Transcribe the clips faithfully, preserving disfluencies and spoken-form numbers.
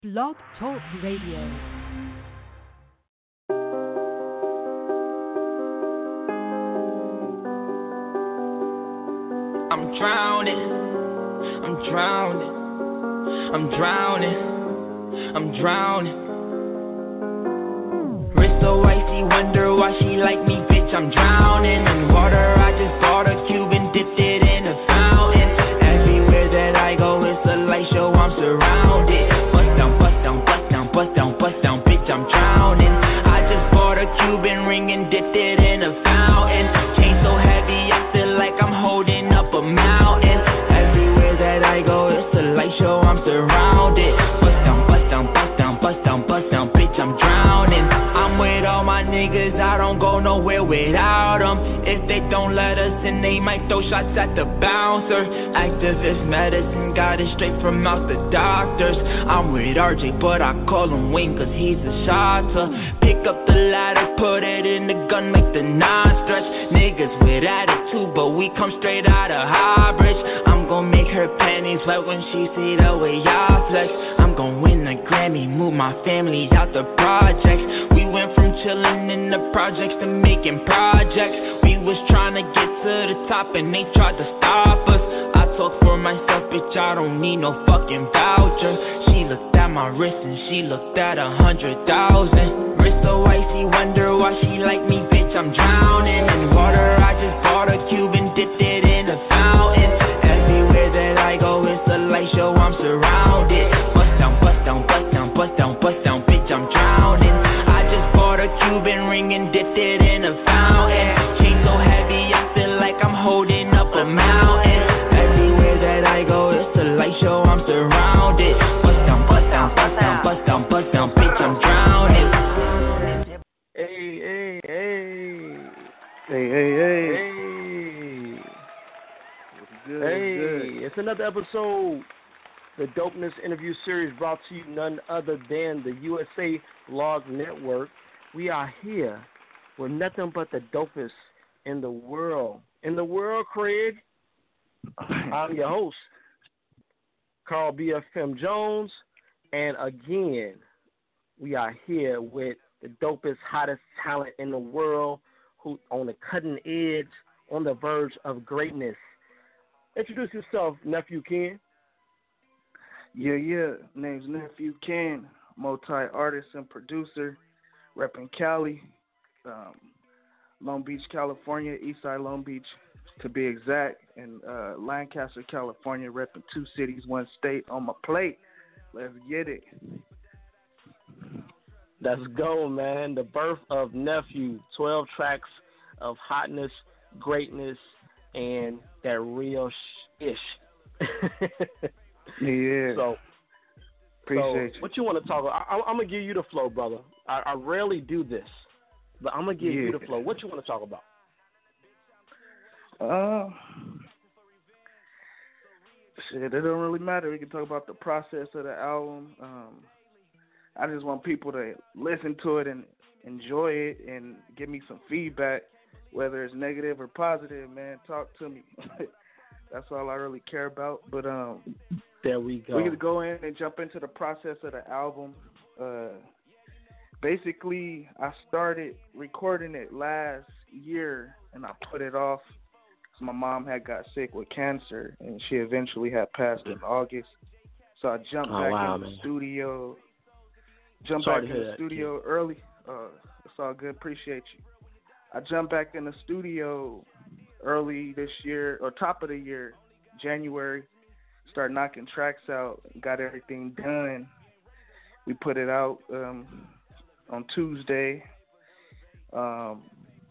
Blog Talk Radio. I'm drowning, I'm drowning, I'm drowning, I'm drowning. Wrist so icy, wonder why she like me, bitch, I'm drowning. In water, I just bought a cube and dipped it in a fountain. Everywhere that I go, it's a light show, I'm surrounded. Bust down, bust down, bust down, bust down, bust down, bitch, I'm drowning. I just bought a Cuban ring and dipped it in a fountain. Chain so heavy, I feel like I'm holding up a mountain. Everywhere that I go, it's a light show, I'm surrounded. Bust down, bust down, bust down, bust down, bust down, bitch, I'm drowning. I'm with all my niggas, I don't go nowhere without them. If they don't let us in, they might throw shots at the bouncer. Activist medicine, got it straight from out the doctors. I'm with R J, but I call him Wayne cause he's a shotter. Pick up the ladder, put it in the gun, make the nine stretch. Niggas with attitude, but we come straight out of Highbridge. I'm gon' make her panties wet when she see the way y'all flex. I'm gon' win a Grammy, move my family out the projects. We went from chillin' in the projects to making projects. We was tryna get to the top and they tried to stop us. I talk for myself, bitch, I don't need no fucking voucher. She looked at my wrist and she looked at a hundred thousand. Wrist so icy, wonder why she like me, bitch, I'm drowning. In water, I just bought a cube and dipped it in a fountain. Everywhere that I go, it's a light show, I'm surrounded. Bust down, bust down, bust down, bust down, bust down, bitch, I'm drowning. I just bought a Cuban ring and dipped it in a fountain. Chain so heavy, I feel like I'm holding up a mountain. Everywhere that I go, it's a light show, I'm surrounded. Bust down, bust down, bust down, bust down, bust down, bitch, I'm drowning. Hey, hey, hey. Hey, hey, hey. Hey. What's good? Hey, What's good? it's another episode. The Dopeness interview series brought to you none other than the U S A Blog Network. We are here with nothing but the dopest in the world. In the world, Craig. I'm your host, Carl B F M Jones. And again, we are here with the dopest, hottest talent in the world who on the cutting edge, on the verge of greatness. Introduce yourself, Nephew Ken. Yeah, yeah. Name's Nephew Ken, multi-artist and producer, repping Cali, um, Long Beach, California, Eastside Long Beach to be exact, and uh, Lancaster, California, repping two cities, one state on my plate. Let's get it. Let's go, man. The birth of Nephew, twelve tracks of hotness, greatness, and that real sh- ish. Yeah. So, appreciate so you. what you want to talk about? I, I'm going to give you the flow, brother. I, I rarely do this, but I'm going to give Yeah. you the flow. What you want to talk about? Uh, shit, it don't really matter. We can talk about the process of the album. Um, I just want people to listen to it and enjoy it and give me some feedback, whether it's negative or positive, man. Talk to me. That's all I really care about. But um, There we go. we're going to go in and jump into the process of the album. Uh, basically, I started recording it last year, and I put it off because my mom had got sick with cancer, and she eventually had passed in August. So I jumped Oh, back wow, in the man. studio. Jumped Sorry back to in hear the that, studio kid. early. Uh, it's all good. Appreciate you. I jumped back in the studio early this year, or top of the year, January. Started knocking tracks out, got everything done. We put it out um, on Tuesday. Um,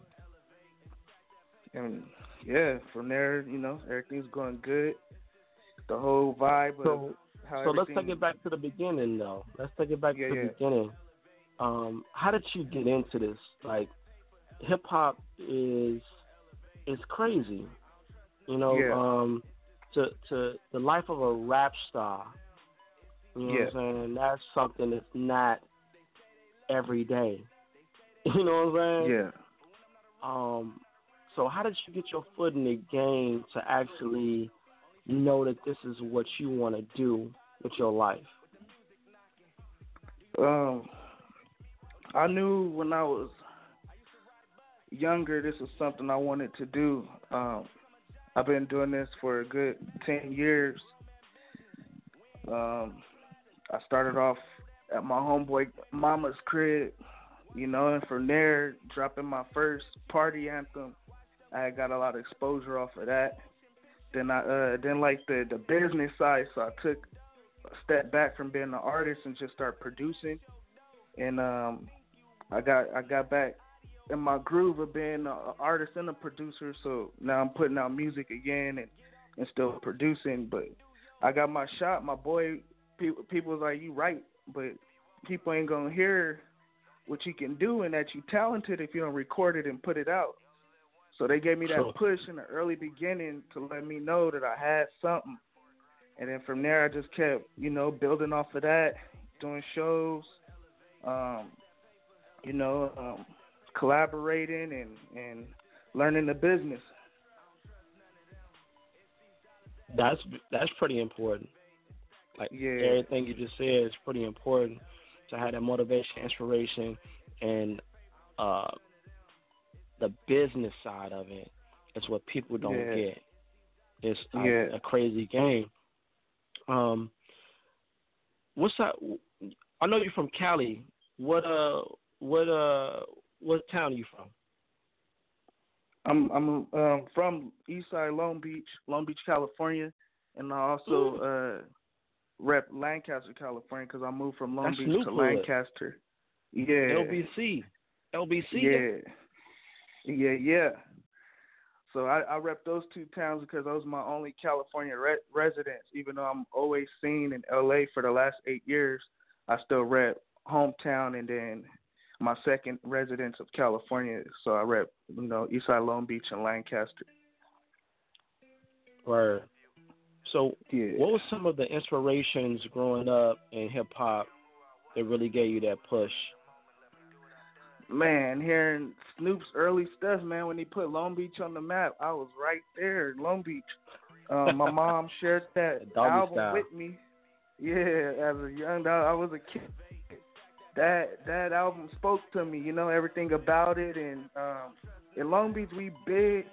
and yeah, from there, you know, everything's going good. The whole vibe of So, how so let's everything... take it back to the beginning, though. Let's take it back Yeah, to the yeah. beginning. Um, how did you get into this? Like, hip hop is is crazy, you know. Yeah. Um, to to the life of a rap star, you know Yeah. what I'm saying? That's something that's not every day. You know what I'm saying? Yeah. Um, so how did you get your foot in the game to actually know that this is what you want to do with your life? Um, I knew when I was younger this was something I wanted to do. Um, I've been doing this for a good ten years. Um, I started off at my homeboy mama's crib, you know, and from there, dropping my first party anthem, I got a lot of exposure off of that. Then I uh, then like the, the business side, so I took a step back from being an artist and just start producing. And um, I got I got back in my groove of being an artist and a producer. So now I'm putting out music again and, and still producing. But I got my shot. My boy, people, people was like, you right, but people ain't gonna hear what you can do and that you talented if you don't record it and put it out. So they gave me that Sure. push in the early beginning to let me know that I had something. And then from there, I just kept, you know, building off of that, doing shows, um, you know, um, collaborating and, and learning the business. That's that's pretty important. Like Yeah. everything you just said is pretty important to have that motivation, inspiration, and uh, the business side of it is what people don't Yeah. get. It's a, Yeah. a crazy game. Um, what's that? I know you're from Cali. What uh, what uh, what town are you from? I'm I'm um, from Eastside Long Beach, Long Beach, California, and I also uh, rep Lancaster, California, because I moved from Long That's Beach Snoop to Hood. Lancaster. Yeah. L B C. L B C. Yeah. Yeah, yeah. So I, I rep those two towns because those are my only California re- residents. Even though I'm always seen in L A for the last eight years, I still rep hometown and then my second residence of California. So I rep, you know, Eastside Long Beach and Lancaster. Word. So, Yeah. what was some of the inspirations growing up in hip hop that really gave you that push? Man, hearing Snoop's early stuff, man, when he put Long Beach on the map, I was right there in Long Beach. Um, my mom shared that Doggy album Style. with me. Yeah, as a young dog, I was a kid. That that album spoke to me, you know, everything about it. And um, in Long Beach, we big.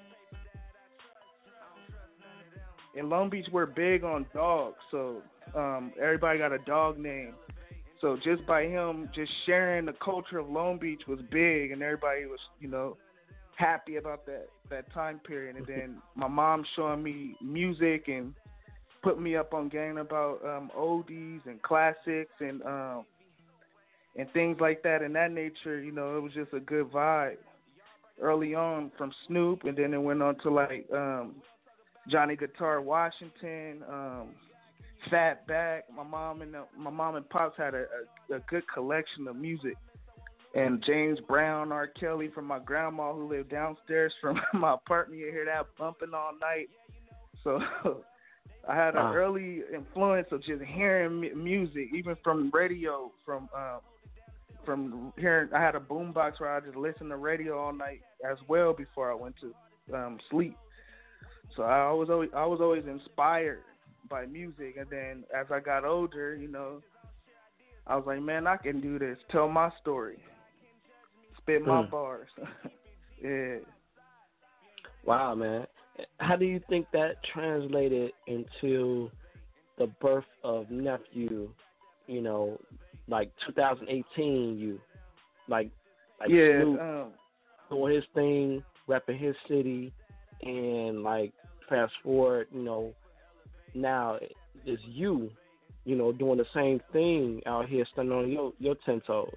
In Long Beach, we're big on dogs, so um, everybody got a dog name. So just by him just sharing the culture of Long Beach was big, and everybody was, you know, happy about that, that time period. And then my mom showing me music and put me up on game about um, oldies and classics and um, and things like that in that nature. You know, it was just a good vibe early on from Snoop, and then it went on to like um, Johnny Guitar Washington, um, Fatback. My mom and the, my mom and pops had a, a, a good collection of music, and James Brown, R. Kelly from my grandma who lived downstairs from my apartment. You hear that bumping all night. So I had an Wow. early influence of just hearing m- music, even from radio, from um, from hearing. I had a boombox where I just listened to radio all night as well before I went to um, sleep. So I was always I was always inspired by music, and then as I got older, you know, I was like, man, I can do this. Tell my story, spit my Mm. bars. Yeah. Wow, man. How do you think that translated into the birth of Nephew? You know, like two thousand eighteen, you like like Yeah. Snoop Um, doing his thing, repping his city, and like fast forward, you know, now it's you, you know, doing the same thing out here, standing on your your ten toes.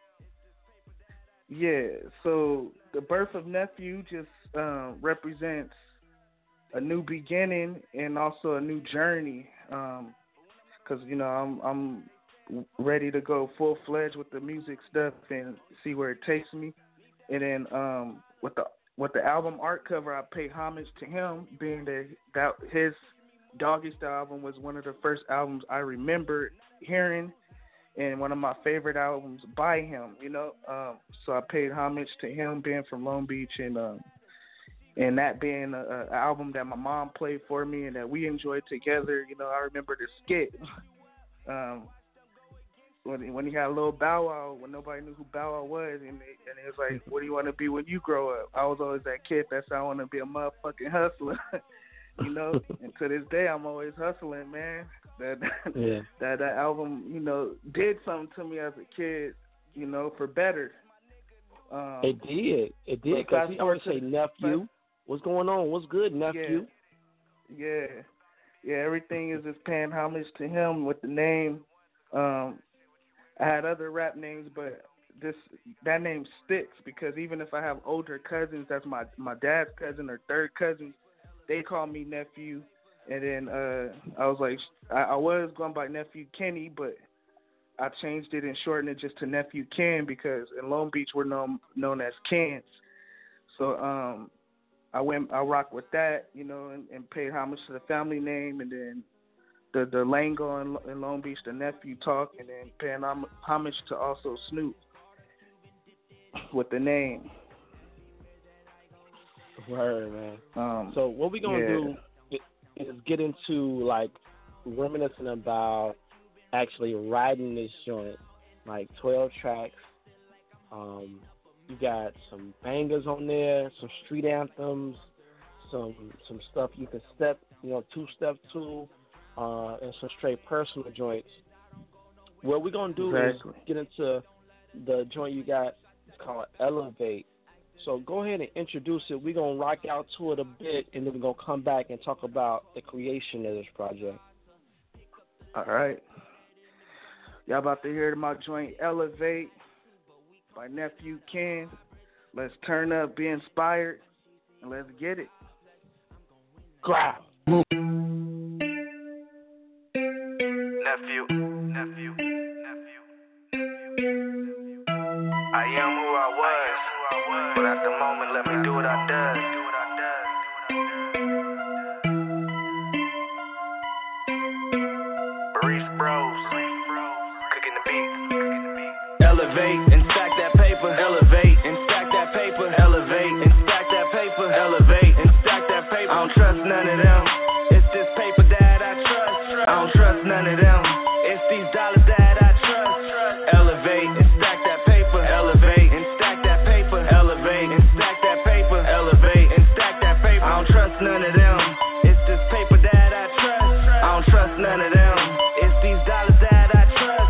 yeah. So the birth of Nephew just um, represents a new beginning and also a new journey. Um, Cause you know I'm I'm ready to go full fledged with the music stuff and see where it takes me. And then um, with the with the album art cover, I pay homage to him, being that that his Doggy Style album was one of the first albums I remember hearing, and one of my favorite albums by him. You know, um, so I paid homage to him, being from Long Beach, and um, and that being an album that my mom played for me and that we enjoyed together. You know, I remember the skit. um, when he, when he had a little Bow Wow, when nobody knew who Bow Wow was, and it, and it was like, what do you want to be when you grow up? I was always that kid that said I want to be a motherfucking hustler, you know. And to this day, I'm always hustling, man. That yeah. that that album, you know, did something to me as a kid, you know, for better. Um, it did. It did because he always say nephew. What's going on? What's good, nephew? Yeah. yeah, yeah. Everything is just paying homage to him with the name. Um, I had other rap names, but this that name sticks because even if I have older cousins, that's my, my dad's cousin or third cousin, they call me nephew. And then uh, I was like, I, I was going by Nephew Kenny, but I changed it and shortened it just to Nephew Ken because in Long Beach we're known known as Kens. So um, I went, I rocked with that, you know, and, and paid homage to the family name, and then the the lingo in, in Long Beach, the nephew talk, and then paying homage to also Snoop with the name. Word, man. Um, so what we gonna yeah. do is get into like reminiscing about actually writing this joint, like twelve tracks. Um, you got some bangers on there, some street anthems, some some stuff you can step, you know, two step to. Uh, and some straight personal joints. What we're going to do exactly. is get into the joint you got. It's called Elevate. So go ahead and introduce it. We're going to rock out to it a bit, and then we're going to come back and talk about the creation of this project. All right. Y'all about to hear my joint Elevate by Nephew Ken. Let's turn up, be inspired, and let's get it. Grab. Nephew, nephew, nephew. I am who I was, but at the moment, let me do what I does. Maurice Bros, cooking the beat. Elevate and stack that paper. Elevate and stack that paper. Elevate and stack that paper. Elevate and stack that paper. I don't trust none of them. It's this paper that I trust. I don't trust none of them. It's these dollars that I trust. Elevate and stack that paper. Elevate and stack that paper. Elevate and stack that paper. Elevate and stack that paper. I don't trust none of them. It's this paper that I trust. I don't trust none of them. It's these dollars that I trust.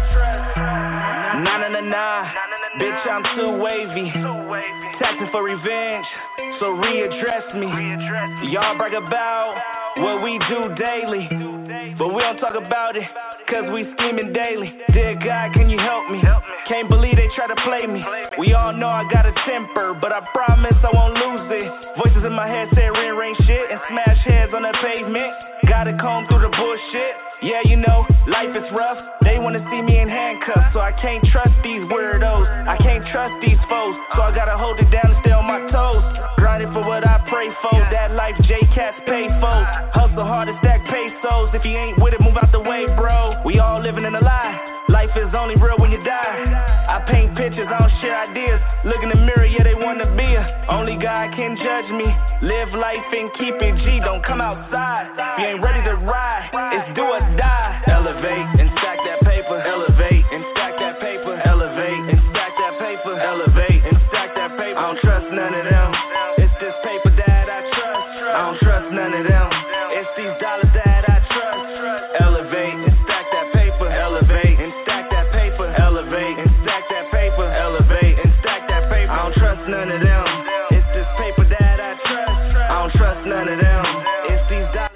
Nah, nah, nah, nah. Bitch, I'm too wavy. Taxing for revenge, so readdress me. Y'all brag about what we do daily, but we don't talk about it, cause we scheming daily. Dear God, can you help me? Can't believe they try to play me. We all know I got a temper, but I promise I won't lose it. Voices in my head say rearrange shit and smash heads on the pavement. Gotta comb through the bullshit. Yeah, you know, life is rough. They wanna see me in handcuffs, so I can't trust these weirdos. I can't trust these foes, so I gotta hold it down and stay on my toes. Grinding for what I pray for, that life J-Cats pay for. Hustle hard to stack pesos. If you ain't with it, move out the way, bro. We all living in a lie. Life is only real when you die. I paint pictures, I don't share ideas. Look in the mirror, yeah, they wanna be a. Only God can judge me. Live life and keep it G. Don't come outside. If you ain't ready to ride, it's do or die. Elevate and stack that paper. Elevate and stack that paper. Elevate and stack that paper. Elevate and stack that paper. I don't trust none of them. It's this paper that I trust. I don't trust none of them. It's these dollars that I trust. Elevate and stack that paper. Elevate and stack that paper. Elevate and stack that paper. Elevate and stack that paper. I don't trust none of them. It's this paper that I trust. I don't trust none of them. It's these dollars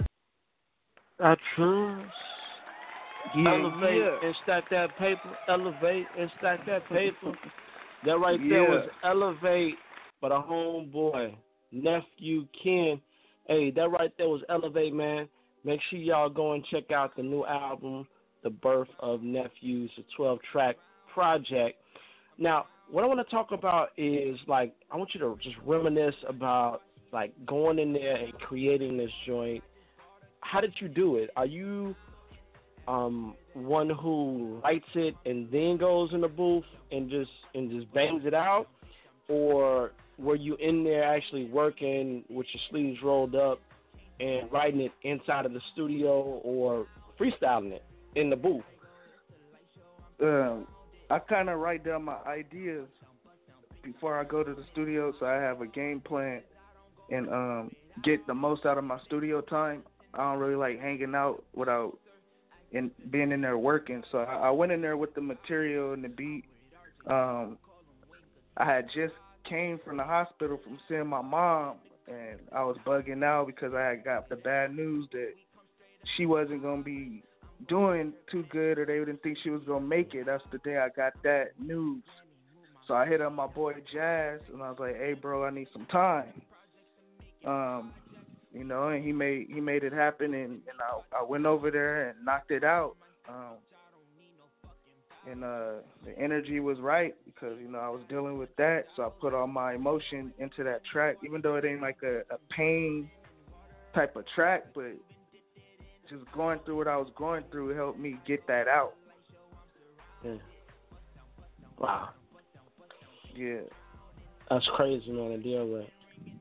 I trust. Yeah, Elevate yeah. and stack that paper. Elevate and stack that paper. That right Yeah. there was Elevate by the homeboy, Nephew Ken. Hey, that right there was Elevate, man. Make sure y'all go and check out the new album, The Birth of Nephews, a twelve-track project. Now, what I want to talk about is, like, I want you to just reminisce about, like, going in there and creating this joint. How did you do it? Are you um, one who writes it and then goes in the booth and just and just bangs it out, or were you in there actually working with your sleeves rolled up and writing it inside of the studio or freestyling it in the booth? um, I kind of write down my ideas before I go to the studio, so I have a game plan and um, get the most out of my studio time. I don't really like hanging out without in being in there working. So I, I went in there with the material and the beat. Um, I had just came from the hospital from seeing my mom, and I was bugging out because I had got the bad news that she wasn't going to be doing too good, or they didn't think she was going to make it. That's the day I got that news. So I hit up my boy Jazz, and I was like, hey, bro, I need some time. Um, you know, and he made he made it happen, and, and I, I went over there and knocked it out. Um, and uh, the energy was right because, you know, I was dealing with that, so I put all my emotion into that track, even though it ain't like a, a pain type of track, but just going through what I was going through helped me get that out. Yeah. Wow. Yeah. That's crazy, man, to deal with.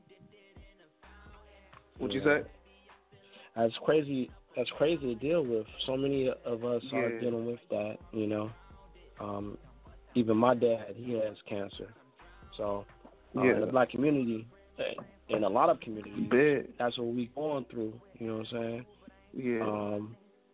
What'd you yeah. say? That's crazy. That's crazy to deal with. So many of us yeah. are dealing with that, you know. Um, even my dad, he has cancer. So uh, yeah. in the black community, in a lot of communities, Big. that's what we're going through, you know what I'm saying? Yeah. Um,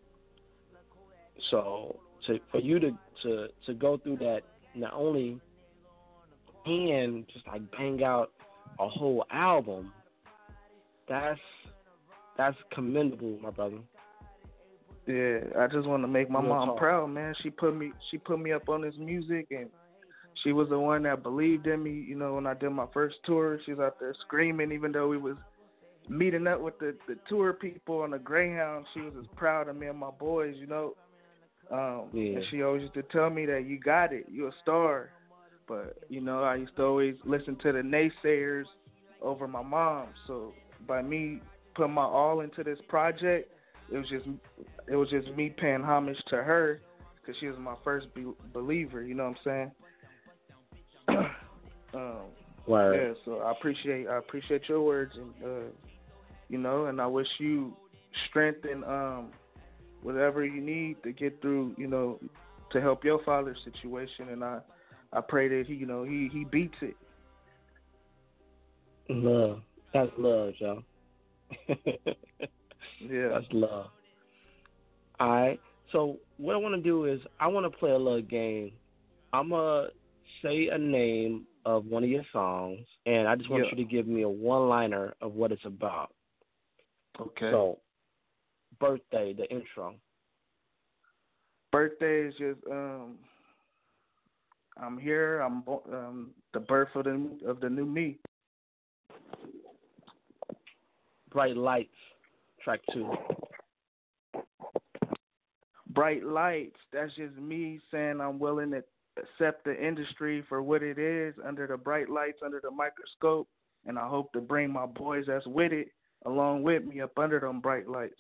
so to, for you to, to, to go through that, not only and just like bang out a whole album, that's that's commendable, my brother. Yeah, I just want to make my Real mom talk. proud, man. She put me she put me up on this music, and she was the one that believed in me. You know, when I did my first tour, she was out there screaming, even though we was meeting up with the, the tour people on the Greyhound. She was as proud of me and my boys, you know. Um, yeah. And she always used to tell me that you got it, you're a star. But, you know, I used to always listen to the naysayers over my mom. So by me putting my all into this project, it was just it was just me paying homage to her because she was my first be- believer. You know what I'm saying? um, Word. yeah. So I appreciate I appreciate your words, and uh, you know, and I wish you strength and um, whatever you need to get through. You know, to help your father's situation, and I. I pray that he, you know, he, he beats it. Love. That's love, y'all. Yeah. That's love. All right. So what I want to do is I want to play a little game. I'm going to say a name of one of your songs, and I just want yeah. you to give me a one-liner of what it's about. Okay. So, birthday, the intro. Birthday is just, um, I'm here. I'm bo- um, the birth of the of the new me. Bright Lights, track two. Bright Lights. That's just me saying I'm willing to accept the industry for what it is, under the bright lights, under the microscope, and I hope to bring my boys that's with it along with me up under them bright lights.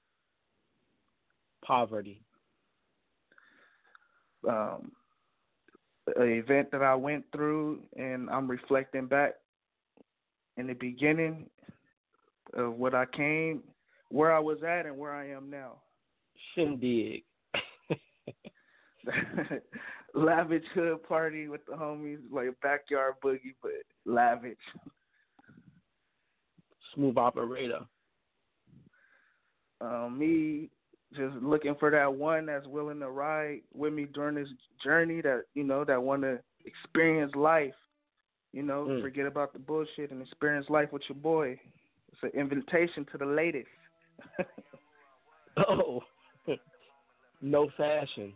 Poverty. Um. An event that I went through, and I'm reflecting back in the beginning of what I came, where I was at, and where I am now. Shindig. Lavish hood party with the homies, like a backyard boogie, but lavish. Smooth operator. Um, me just looking for that one that's willing to ride with me during this journey, that, you know, that want to experience life, you know, mm. forget about the bullshit and experience life with your boy. It's an invitation to the latest. Oh, no fashion.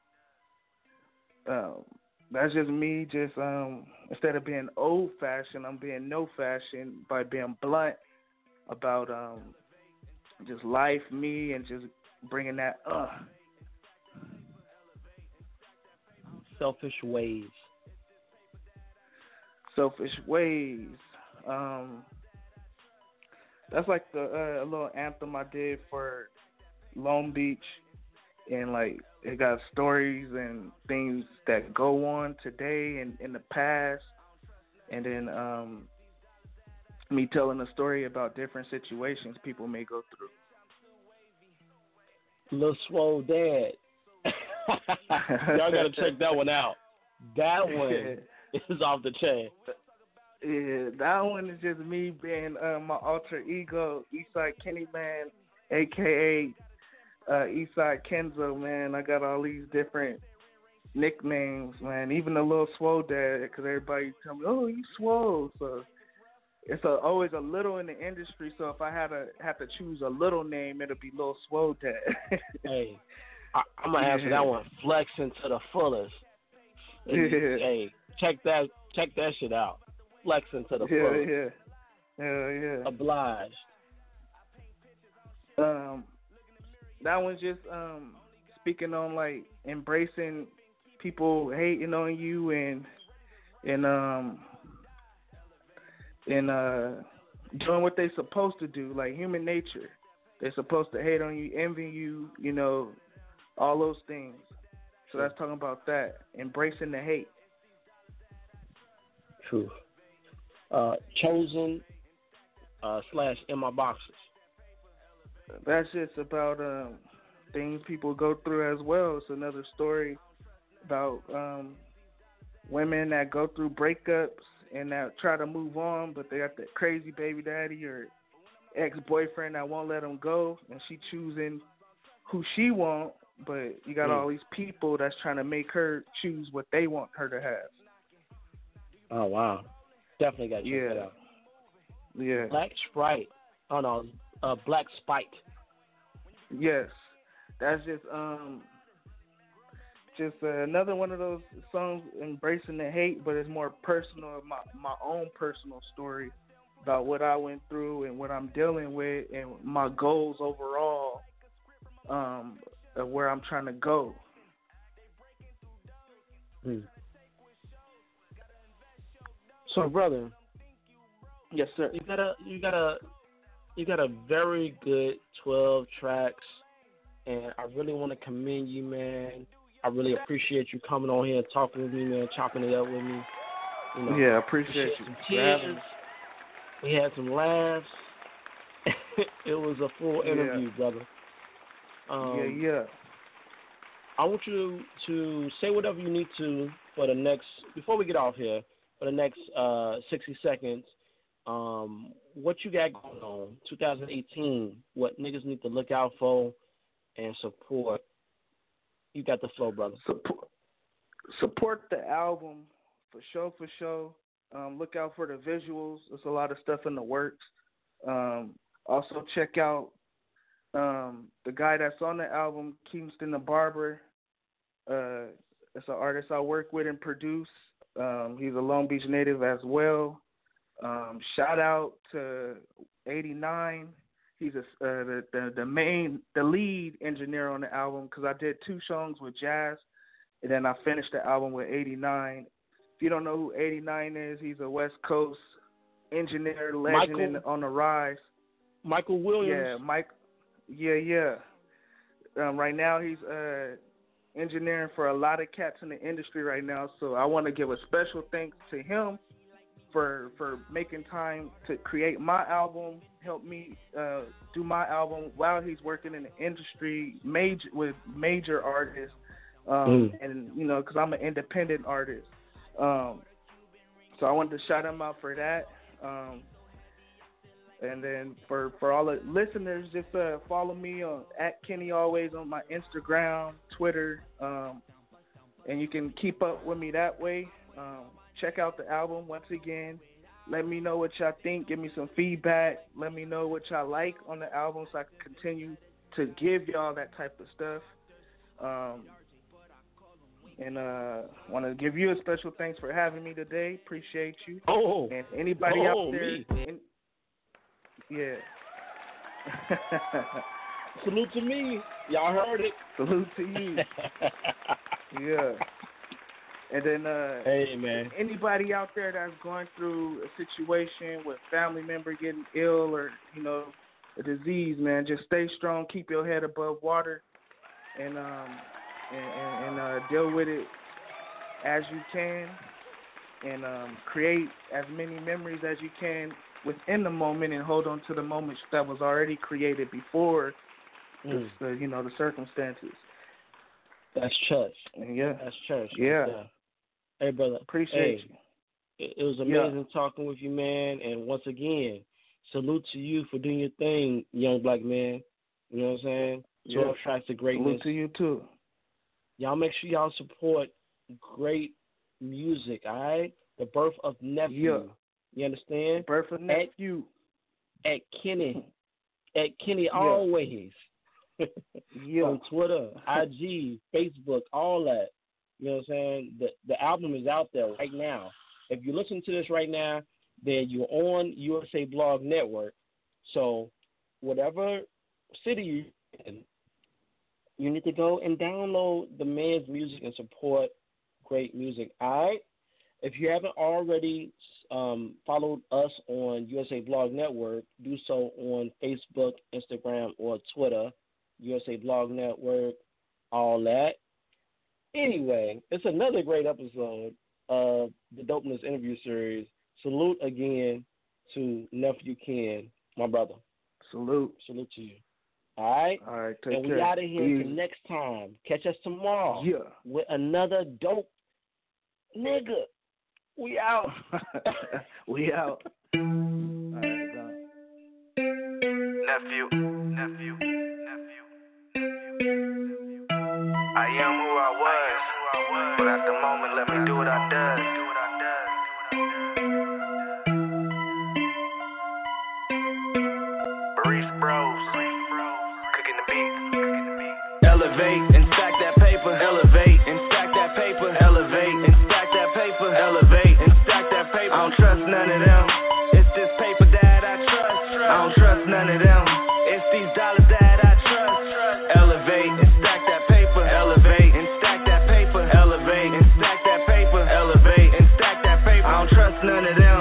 Um, that's just me, just um, instead of being old-fashioned, I'm being no-fashion by being blunt about um, just life, me, and just bringing that uh. Selfish ways. Selfish ways. Um, that's like the uh, a little anthem I did for Long Beach, and like it got stories and things that go on today and in the past, and then um, me telling a story about different situations people may go through. Lil Swole Dad. Y'all gotta check that one out. That one is off the chain. Yeah, that one is just me being uh, my alter ego, Eastside Kenny Man, a k a. Uh, Eastside Kenzo, man. I got all these different nicknames, man. Even the little Swole Dad, because everybody tell me, oh, you swole. So it's a, always a little in the industry. So if I had to have to choose a little name, it'll be Lil Swole Dad. Hey, I, I'm gonna answer yeah. that one. Flexing to the fullest. Yeah. Hey, check that, check that shit out. Flexing to the yeah, fullest. Yeah, yeah, yeah. Obliged. Um, that one's just um speaking on like embracing people hating on you and and um and uh doing what they're supposed to do, like human nature. They're supposed to hate on you, envy you, you know, all those things. So that's talking about that, embracing the hate. True. Uh, chosen uh, slash in my boxes. That's just about um, things people go through as well. It's another story about um, women that go through breakups and that try to move on, but they got that crazy baby daddy or ex-boyfriend that won't let them go, and she choosing who she want, but you got mm. all these people that's trying to make her choose what they want her to have. Oh, wow. Definitely got to check yeah. that out. Yeah. Black Sprite. Oh, no. Uh, Black Spite. Yes. That's just um, just uh, another one of those songs embracing the hate, but it's more personal, my, my own personal story about what I went through and what I'm dealing with and my goals overall, um, of where I'm trying to go. Hmm. So, brother, yes, sir. You got a you got a you got a very good twelve tracks, and I really want to commend you, man. I really appreciate you coming on here and talking with me, man, chopping it up with me. You know, yeah, I appreciate you. Some tears. We had some laughs. It was a full interview, yeah. brother. Um, yeah, yeah. I want you to say whatever you need to for the next, before we get off here, for the next uh, sixty seconds, um, what you got going on, twenty eighteen, what niggas need to look out for and support. You got the flow, brother. Support, support the album for sure, for sure. Um, look out for the visuals. There's a lot of stuff in the works. Um, also check out um, the guy that's on the album, Kingston the Barber. Uh, it's an artist I work with and produce. Um, he's a Long Beach native as well. Um, shout out to eighty-nine. He's a, uh, the, the the main, the lead engineer on the album because I did two songs with Jazz, and then I finished the album with eighty-nine. If you don't know who eighty-nine is, he's a West Coast engineer legend in, on the rise. Michael Williams. Yeah, Mike. Yeah, yeah. Um, right now he's uh, engineering for a lot of cats in the industry right now. So I want to give a special thanks to him for for making time to create my album, help me uh, do my album while he's working in the industry major with major artists, um, mm. and you know, because I'm an independent artist. Um, so I wanted to shout him out for that. Um, and then for, for all the listeners, just uh, follow me on at Kenny Always on my Instagram, Twitter, um, and you can keep up with me that way. Um, check out the album once again. Let me know what y'all think. Give me some feedback. Let me know what y'all like on the album so I can continue to give y'all that type of stuff. Um, and uh, want to give you a special thanks for having me today. Appreciate you. Oh, and anybody oh, out there, me. In, yeah. Salute to me. Y'all heard it. Salute to you. Yeah. And then uh, hey, man. Anybody out there that's going through a situation with a family member getting ill or, you know, a disease, man, just stay strong, keep your head above water, and um, and, and, and uh, deal with it as you can, and um, create as many memories as you can within the moment, and hold on to the moments that was already created before, mm. the, you know, the circumstances. That's church. Yeah. That's church. Yeah. Yeah. Hey, brother. Appreciate hey, you. It, it was amazing yeah. talking with you, man. And once again, salute to you for doing your thing, young black man. You know what I'm saying? twelve yeah. tracks of greatness. Salute to you, too. Y'all make sure y'all support great music, all right? The Birth of Nephew. Yeah. You understand? Birth of Nephew. At, at Kenny. At Kenny yeah. Always. yeah. On Twitter, I G, Facebook, all that. You know what I'm saying? The the album is out there right now. If you listen to this right now, then you're on U S A Blog Network. So whatever city you're in, you need to go and download the man's music and support great music. All right? If you haven't already um, followed us on U S A Blog Network, do so on Facebook, Instagram, or Twitter. U S A Blog Network, all that. Anyway, it's another great episode of the Dopeness interview series. Salute again to Nephew Ken, my brother. Salute. Salute to you. All right? All right, take and care. we out of here Easy. until next time. Catch us tomorrow yeah. with another dope nigga. We out. we out. All right, go. Nephew, nephew, nephew. I am who I was, but at the moment, let me do what I does. Barista Bros, cooking the beat. Elevate and stack that paper. Elevate and stack that paper. Elevate and stack that paper. Elevate and stack that paper. I don't trust none of them. It's this paper that I trust. I don't trust none of them. It's these dollars that I trust. Elevate and stack that paper. Elevate and stack that paper. Elevate and stack that paper. Elevate and stack that paper. I don't trust none of them.